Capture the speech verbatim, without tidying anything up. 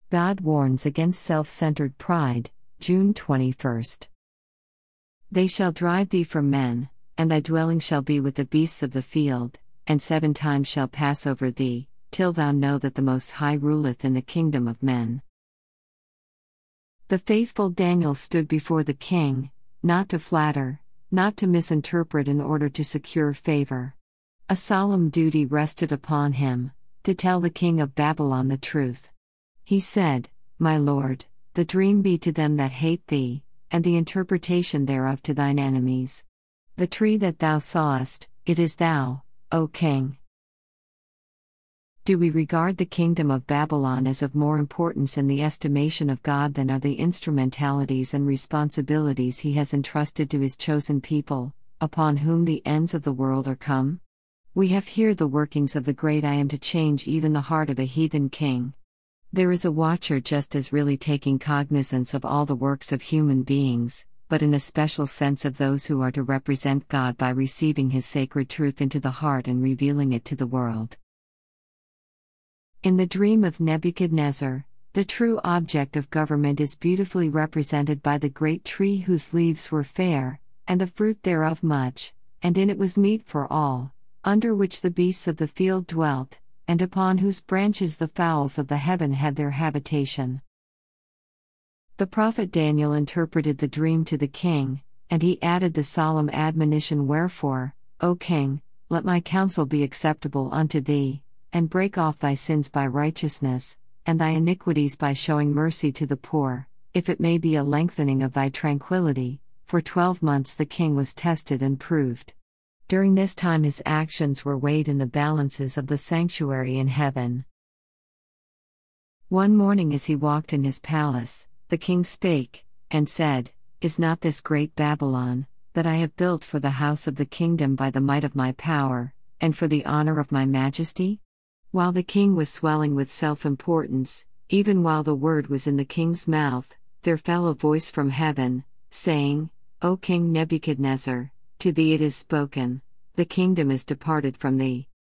God warns against self-centered pride, June twenty-first. They shall drive thee from men, and thy dwelling shall be with the beasts of the field, and seven times shall pass over thee, till thou know that the Most High ruleth in the kingdom of men. The faithful Daniel stood before the king, not to flatter, not to misinterpret in order to secure favor. A solemn duty rested upon him, to tell the king of Babylon the truth. He said, My lord, the dream be to them that hate thee, and the interpretation thereof to thine enemies. The tree that thou sawest, it is thou, O king. Do we regard the kingdom of Babylon as of more importance in the estimation of God than are the instrumentalities and responsibilities he has entrusted to his chosen people, upon whom the ends of the world are come? We have here the workings of the great I Am to change even the heart of a heathen king. There is a watcher just as really taking cognizance of all the works of human beings, but in a special sense of those who are to represent God by receiving his sacred truth into the heart and revealing it to the world. In the dream of Nebuchadnezzar, the true object of government is beautifully represented by the great tree whose leaves were fair, and the fruit thereof much, and in it was meat for all, under which the beasts of the field dwelt, and upon whose branches the fowls of the heaven had their habitation. The prophet Daniel interpreted the dream to the king, and he added the solemn admonition, Wherefore, O king, let my counsel be acceptable unto thee, and break off thy sins by righteousness, and thy iniquities by showing mercy to the poor, if it may be a lengthening of thy tranquility. For twelve months the king was tested and proved. During this time his actions were weighed in the balances of the sanctuary in heaven. One morning as he walked in his palace, the king spake, and said, Is not this great Babylon, that I have built for the house of the kingdom by the might of my power, and for the honor of my majesty? While the king was swelling with self-importance, even while the word was in the king's mouth, there fell a voice from heaven, saying, O King Nebuchadnezzar, to thee it is spoken, the kingdom is departed from thee,